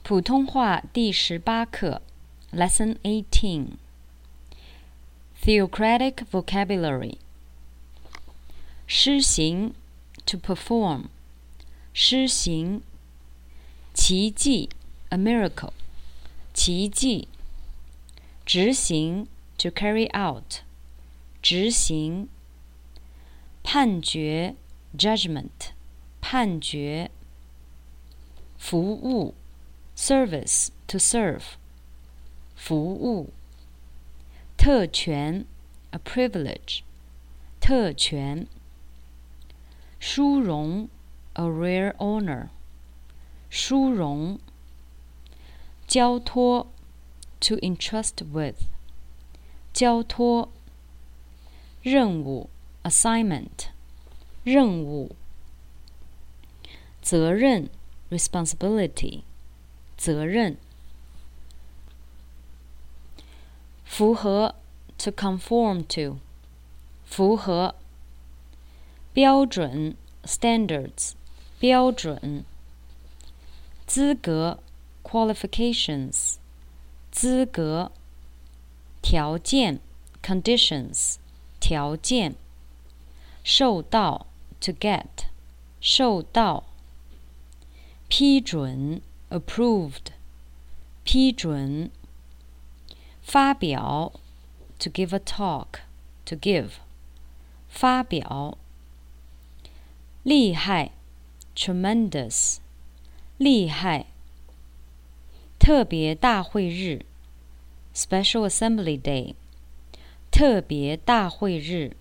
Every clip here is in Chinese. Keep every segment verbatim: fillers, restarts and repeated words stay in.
普通话第十八课 Lesson eighteen Theocratic Vocabulary 施行 to perform 施行奇迹 a miracle 奇迹执行 to carry out 执行判决 judgment 判决服务 service to serve 服务特权 a privilege 特权殊荣 a rare honor 殊荣交托 to entrust with 交托任务 assignment 任务责任 responsibility 责任符合 to conform to 符合标准 standards 标准资格 qualifications 资格条件 conditions 条件受到 to get 受到批准 approved 批准发表 to give a talk to give 发表厉害 tremendous 厉害特别大会日 special assembly day 特别大会日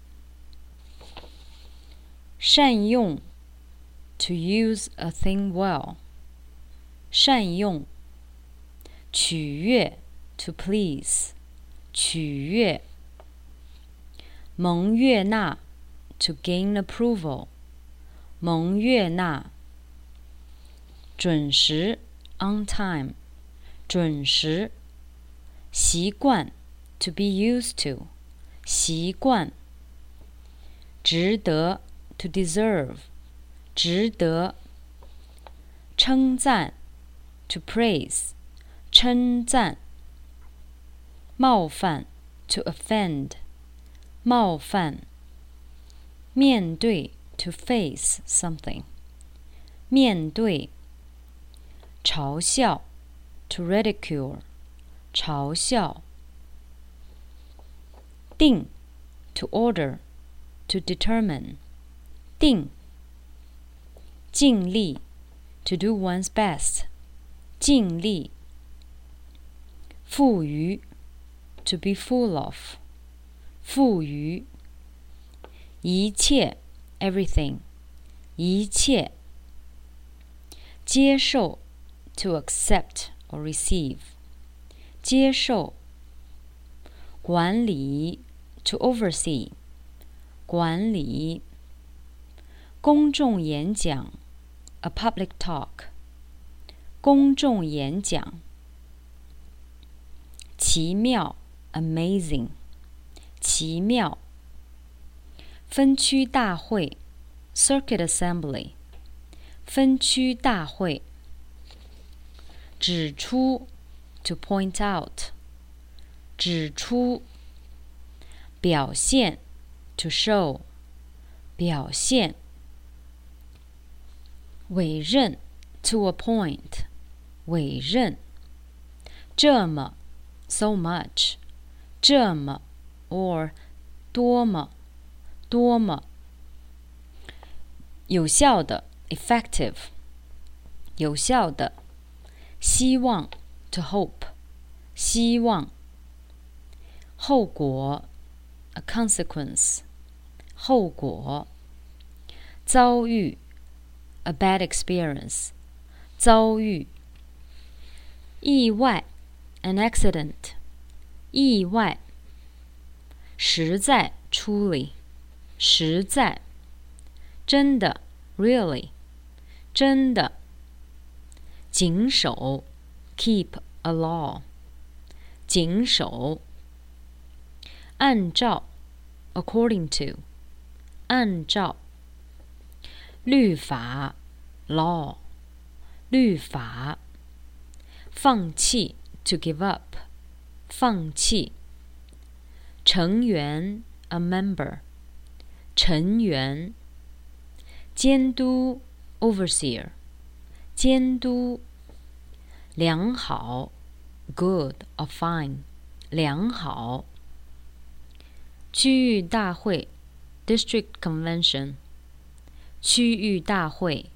善用 to use a thing well 善用取悦 to please 取悦蒙悦纳 to gain approval 蒙悦纳准时 on time 准时习惯 to be used to 习惯值得 to deserve 值得称赞 to praise 称赞冒犯 to offend 冒犯面对 to face something 面对嘲笑 to ridicule 嘲笑定 to order to determine 定尽力 to do one's best 尽力富余 to be full of 富余一切 everything 一切接受 to accept or receive 接受管理 to oversee 管理公众演讲 a public talk 公众演讲奇妙 amazing 奇妙分区大会 circuit assembly 分区大会指出 to point out 指出表现 to show 表现委任 to appoint 委任这么 so much 这么 or 多么多么有效的 effective 有效的希望 to hope 希望后果 a consequence 后果遭遇 a bad experience 遭遇意外 an accident 意外实在 truly 实在真的 really 真的谨守 keep a law 谨守按照 according to 按照律法 law 律法放弃 to give up 放弃。成员 a member 成员。监督 overseer 监督。良好 good or fine 良好。区域大会 district convention 区域大会。